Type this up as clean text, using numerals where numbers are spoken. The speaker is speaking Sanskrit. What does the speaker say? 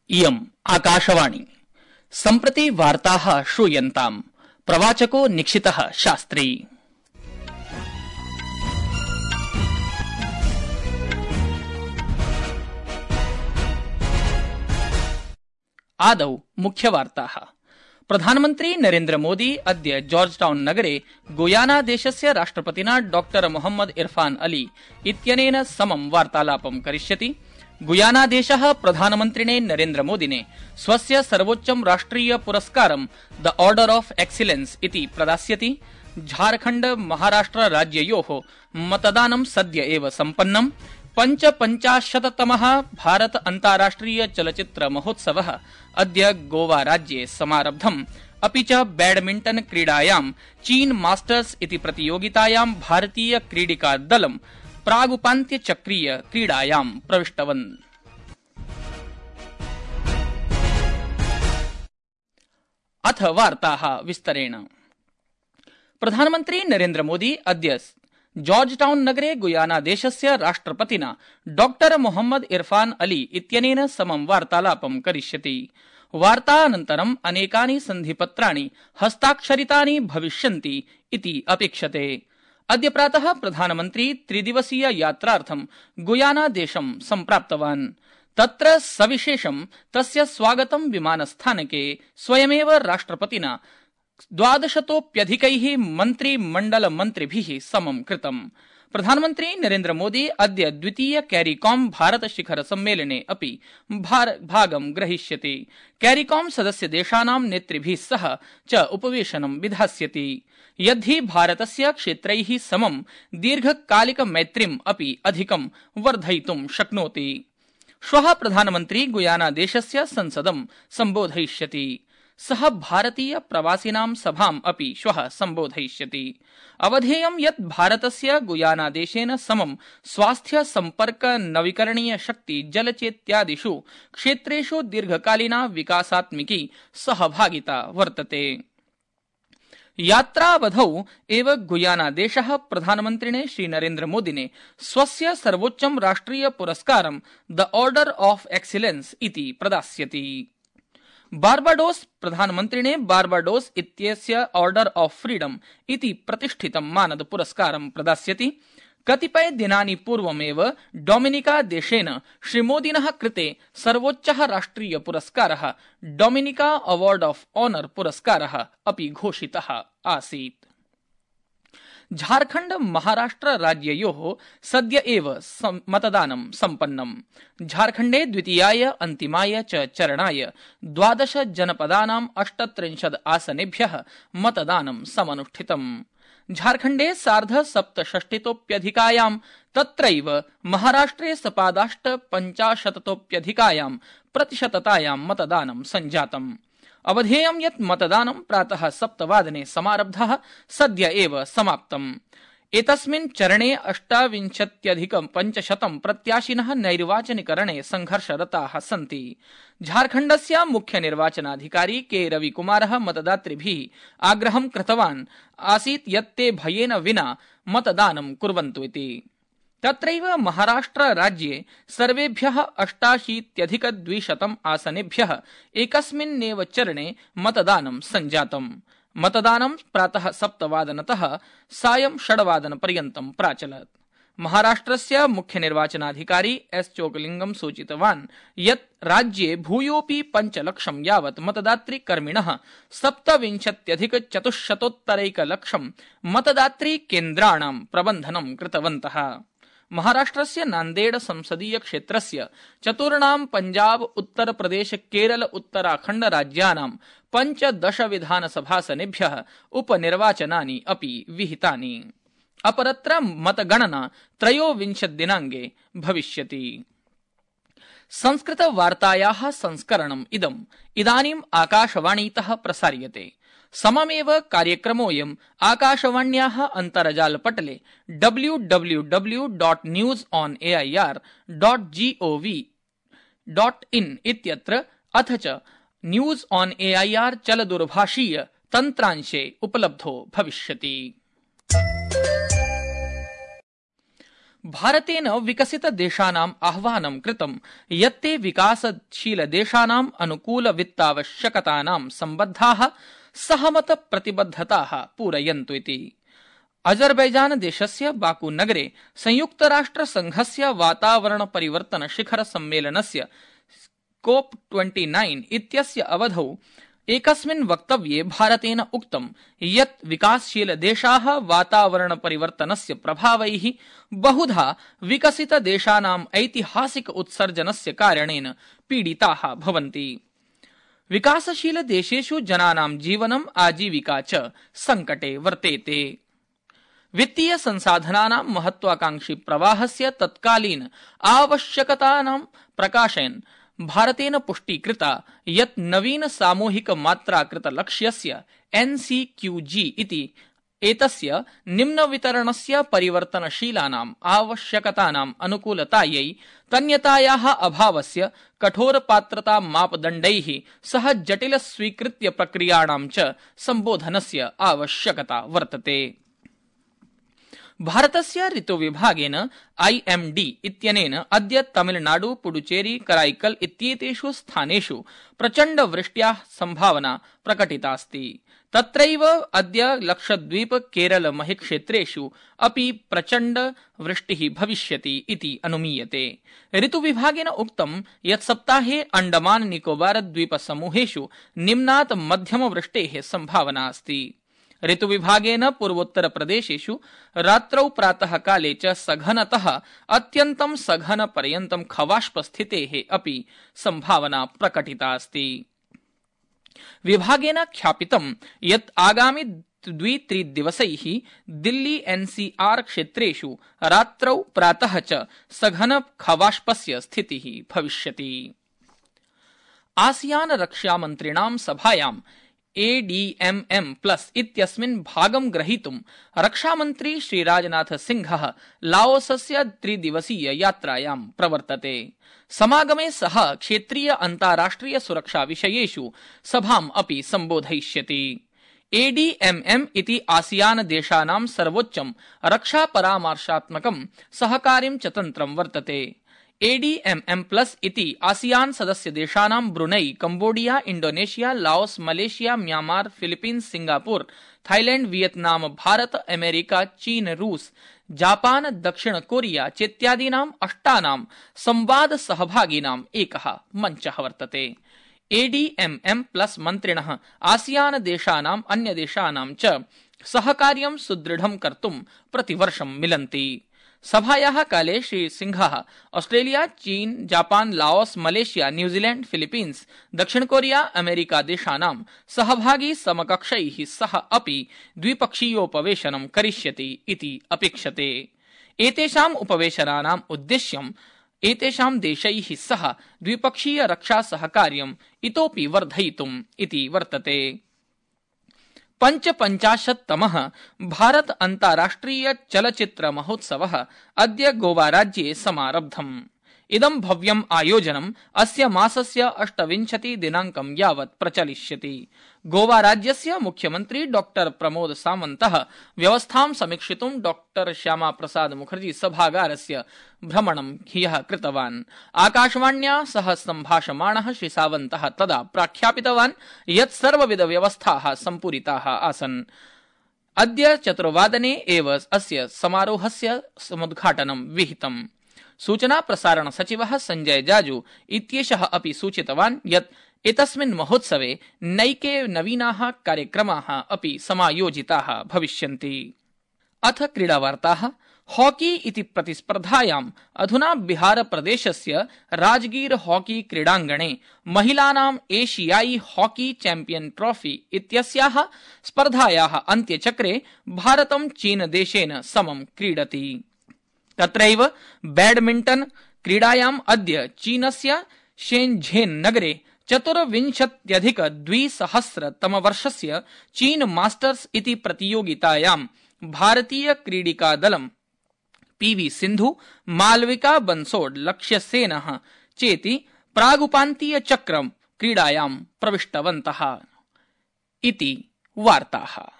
इयम् आकाशवाणी। सम्प्रति वार्ताः श्रूयन्ताम्। प्रवाचको निक्षितः शास्त्री। आदौ मुख्यवार्ताः। प्रधानमन्त्री नरेन्द्र मोदी अद्य जॉर्जटाउन नगरे गुयाना देशस्य राष्ट्रपतिना डॉ मोहम्मद इरफान अली इत्यनेन समं वार्तालापं करिष्यति। गुयाना देशः प्रधानमन्त्रिणे नरेन्द्र मोदिने स्वस्य सर्वोच्चं राष्ट्रिय पुरस्कारं द ऑर्डर ऑफ एक्सीलेंस इति प्रदास्यति। झारखण्ड महाराष्ट्र राज्ययोः मतदानं सद्य एव सम्पन्नम्। 55तमः भारत अन्ताराष्ट्रिय चलच्चित्र महोत्सवः अद्य गोवा राज्ये समारब्धम्। अपि च बैडमिण्टन क्रीडायां चीन मास्टर्स इति प्रतियोगितायां भारतीय क्रीडिका दलं प्रागुपान्त्य चक्रीय क्रीडायां प्रविष्टवन्। अथ वार्ताः विस्तरेण। प्रधानमन्त्री नरेन्द्र मोदी अद्य जॉर्जटाउन नगरे गुयाना देशस्य राष्ट्रपतिना डॉ मोहम्मद इरफान अली इत्यनेन समं वार्तालापं करिष्यति। वार्तानन्तरम् अनेकानि सन्धिपत्राणि हस्ताक्षरितानि भविष्यन्ति इति अपेक्षते। अद्य प्रातः प्रधानमन्त्री त्रिदिवसीय यात्रार्थं गुयाना देशं सम्प्राप्तवान्। तत्र सविशेषं तस्य स्वागतं विमानस्थानके स्वयमेव राष्ट्रपतिना 1200तोऽप्यधिकैः मन्त्रिमण्डलमन्त्रिभिः समं कृतम्। प्रधानमन्त्री नरेन्द्र मोदी अद्य द्वितीय कैरिकॉम भारत शिखर सम्मेलने अपि भागं ग्रहीष्यति। कैरिकॉम सदस्य देशानां नेतृभिः सह च उपवेशनं विधास्यति। यद्धि भारतस्य क्षेत्रैः समं दीर्घकालिक मैत्रीम् अपि अधिकं वर्धयितुं शक्नोति। श्वः प्रधानमन्त्री गुयाना देशस्य संसदं सम्बोधयिष्यति। सः भारतीय प्रवासिनां सभाम् अपि श्वः सम्बोधयिष्यति। अवधेयं यत् भारतस्य गुयाना देशेन समं स्वास्थ्य सम्पर्क नवीकरणीय शक्ति जलचेत्यादिषु क्षेत्रेषु दीर्घकालीना विकासात्मिकी सहभागिता वर्तते। यात्रावधौ एव गुयाना देशः प्रधानमन्त्रिणे श्रीनरेन्द्र मोदिने स्वस्य सर्वोच्चं राष्ट्रिय पुरस्कारं द ऑर्डर ऑफ एक्सीलेंस इति प्रदास्यति। बार्बाडोस प्रधानमन्त्रिणे बार्बाडोस इत्यस्य ऑर्डर ऑफ फ्रीडम इति प्रतिष्ठितं मानद पुरस्कारं प्रदास्यति। कतिपय दिनानि पूर्वमेव डोमिनिका देशेन श्रीमोदिनः कृते सर्वोच्चः राष्ट्रिय पुरस्कारः डोमिनिका अवार्ड ऑफ ऑनर पुरस्कारः अपि घोषितः आसीत्। झारखण्ड महाराष्ट्र राज्ययोः सद्य एव मतदानं सम्पन्नम्। झारखण्डे द्वितीयाय अन्तिमाय च चरणाय 12 जनपदानां 38 आसनेभ्यः मतदानं समनुष्ठितम्। झारखण्डे 67%तोऽप्यधिकायां तत्रैव महाराष्ट्रे सपादाष्ट 50%तोऽप्यधिकायां प्रतिशततायां मतदानं सञ्जातम्। अवधेयं यत् मतदानं प्रातः 7 वादने समारब्धः सद्य एव समाप्तम्। एतस्मिन् चरणे 28,500 प्रत्याशिनः नैर्वाचनिकरणे संघर्षरताः सन्ति। झारखण्डस्य मुख्य निर्वाचनाधिकारी के रविकुमारः मतदातृभिः आग्रहं कृतवान् आसीत् यत् ते भयेन विना मतदानं कुर्वन्तु इति। तत्रैव महाराष्ट्र राज्ये सर्वेभ्यः 88,200 आसनेभ्यः एकस्मिन्नेव चरणे मतदानं सञ्जातम्। मतदानं प्रातः 7 वादनतः सायं 6 वादनपर्यन्तं प्राचलत्। महाराष्ट्रस्य मुख्य निर्वाचनाधिकारी एस चोकलिंगम सूचितवान् यत् राज्ये भूयोऽपि 5 लक्षं यावत् मतदातृकर्मिणः 27,400 मतदातृकेन्द्राणां प्रबन्धनं कृतवन्तः। महाराष्ट्रस्य नान्देड संसदीय क्षेत्रस्य 4 पंजाब उत्तर प्रदेश केरल उत्तराखण्ड राज्यानां 15 विधानसभासनेभ्यः उपनिर्वाचनानि अपि विहितानि। अपरत्र मतगणना 23 दिनाङ्के भविष्यति। संस्कृत वार्तायाः संस्करणम् इदानीम् आकाशवाणीतः प्रसार्यते। सममेव कार्यक्रमोऽयम् आकाशवाण्याः अन्तर्जालपटले www.newsonair.gov.in इत्यत्र अथ च न्यूज ऑन एआईआर चलदूरभाषीय तन्त्रांशे उपलब्धो भविष्यति। भारतेन विकसितदेशानाम् आह्वानं कृतं यत् ते विकासशीलदेशानाम् अनुकूलवित्तावश्यकतानां सम्बद्धाः सहमतप्रतिबद्धताः पूरयन्तु इति। अजरबैजान देशस्य बाकू नगरे संयुक्तराष्ट्रसंघस्य वातावरणपरिवर्तन शिखर सम्मेलनस्य COP29 इत्यस्य अवधौ एकस्मिन् वक्तव्ये भारतेन उक्तं यत् विकासशीलदेशाः वातावरणपरिवर्तनस्य प्रभावैः बहुधा विकसितदेशानाम् ऐतिहासिक उत्सर्जनस्य कारणेन पीडिताः भवन्ति। विकासशीलदेशेषु जनानां जीवनम् आजीविका च संकटे वर्तेते। वित्तीय संसाधनानां महत्वाकांक्षी प्रवाहस्य तत्कालीन आवश्यकतानां प्रकाशयन् भारतेन पुष्टीकृता यत् नवीन सामूहिक मात्राकृत लक्ष्यस्य NCQG इति एतस्य निम्नवितरणस्य परिवर्तनशीलानाम् आवश्यकतानाम् अनुकूलतायै तन्यतायाः अभावस्य कठोरपात्रता मापदण्डैः सह जटिल स्वीकृत्य प्रक्रियाणां च सम्बोधनस्य आवश्यकता वर्तते। भारतस्य ऋतुविभागेन IMD इत्यनेन अद्य तमिलनाडु, पुडुचेरी, कराईकल इत्येतेषु स्थानेषु प्रचण्डवृष्ट्याः सम्भावना प्रकटितास्ति। तत्रैव अद्य लक्षद्वीप, केरल, महिक्षेत्रेषु अपि प्रचण्डवृष्टिः भविष्यति इति अनुमीयते। ऋतुविभागेन उक्तं यत् सप्ताहे अण्डमान निकोबार द्वीपसमूहेषु निम्नात् मध्यमवृष्टेः सम्भावना अस्ति। ऋतुविभागेन पूर्वोत्तर प्रदेशेषु रात्रौ प्रातः काले च सघनतः अत्यन्तं सघन पर्यन्तं खवाष्पस्थितेः अपि सम्भावना प्रकटिता अस्ति। विभागेन ख्यापितं यत् आगामि 2-3 दिवसैः दिल्ली NCR क्षेत्रेषु रात्रौ प्रातः च सघन खवाष्पस्य स्थितिः भविष्यति। आसियान रक्षामन्त्रिणां सभायां ADMM+ इत्यस्मिन् भागं ग्रहीतुं रक्षामन्त्री श्रीराजनाथ सिंहः लाओसस्य 3-दिवसीय यात्रायां प्रवर्तते। समागमे सः क्षेत्रीय अन्ताराष्ट्रिय सुरक्षा विषयेषु सभाम् अपि सम्बोधयिष्यति। ADMM इति आसियान देशानां सर्वोच्चं रक्षापरामर्शात्मकं सहकार्यं च तन्त्रं वर्तते। ADMM+ इति आसियान सदस्यदेशानां Brunei, Cambodia, Indonesia, Laos, Malaysia, Myanmar, Philippines, Singapore, Thailand, Vietnam, Bharat, America, चीन, रूस, जापान, दक्षिण कोरिया चेत्यादीनां 8 संवाद सहभागिनाम् एकः मञ्चः वर्तते। ADMM+ मन्त्रिणः आसियान देशानाम् अन्यदेशानां च सहकार्यं सुदृढं कर्तुं प्रतिवर्षं मिलन्ति। सभायाः काले श्री सिंहः ऑस्ट्रेलिया, चीन, Japan, Laos, Malaysia, New Zealand, Philippines, दक्षिण कोरिया, अमेरिका देशानां सहभागी समकक्षैः सह अपि द्विपक्षीयोपवेशनं करिष्यति इति अपेक्षते। एतेषाम् उपवेशनानाम् उद्देश्यम् एतेषां देशैः सह द्विपक्षीय रक्षा सहकार्यम् इतोपि वर्धयितुम् इति वर्तते। 55तमः भारत अन्ताराष्ट्रिय चलचित्र महोत्सवः अद्य गोवा राज्ये समारब्धम्। इदं भव्यम् आयोजनम् अस्य मासस्य 28 दिनाङ्कं यावत् प्रचलिष्यति। गोवा राज्यस्य मुख्यमन्त्री डॉक्टर प्रमोद सामन्तः व्यवस्थां समीक्षितुं डॉक्टर श्यामा प्रसाद मुखर्जी सभागारस्य भ्रमणं ह्यः कृतवान्। आकाशवाण्या सह सम्भाषमाणः श्री सावन्तः तदा प्राख्यापितवान् यत् सर्वविध व्यवस्थाः सम्पूरिताः आसन्। अद्य 4 एव अस्य समारोहस्य समुद्घाटनं विहितम्। सूचना प्रसारण सचिवः संजय जाजू इत्येषः अपि सूचितवान् यत् एतस्मिन् महोत्सवे नैके नवीनाः कार्यक्रमाः अपि समायोजिताः भविष्यन्ति। अथ क्रीडावार्ताः। हॉकी इति प्रतिस्पर्धायाम् अधुना बिहार प्रदेशस्य राजगीर हॉकी क्रीडाङ्गणे महिलानाम् एशियाई हॉकी चैम्पियन ट्रॉफी इत्यस्याः स्पर्धायाः अन्त्यचक्रे भारतं चीन देशेन समं क्रीडति। तत्रैव बैडमिण्टन क्रीडायाम् अद्य चीनस्य शेनझेन नगरे 24,200 चीन मास्टर्स इति प्रतियोगितायां भारतीय क्रीडिकादलं PV सिन्धु, मालविका बन्सोड, लक्ष्यसेनः चेति प्रागुपान्तीय चक्रं क्रीडायां प्रविष्टवन्तः इति वार्ताः।